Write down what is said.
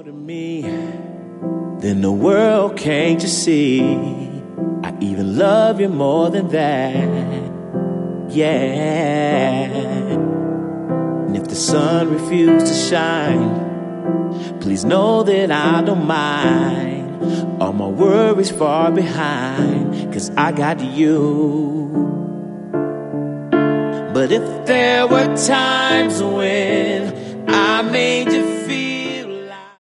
to me than the world can't you see. I even love you more than that, yeah. And if the sun refused to shine, please know that I don't mind. All my worries far behind, 'cause I got you. But if there were times when I made you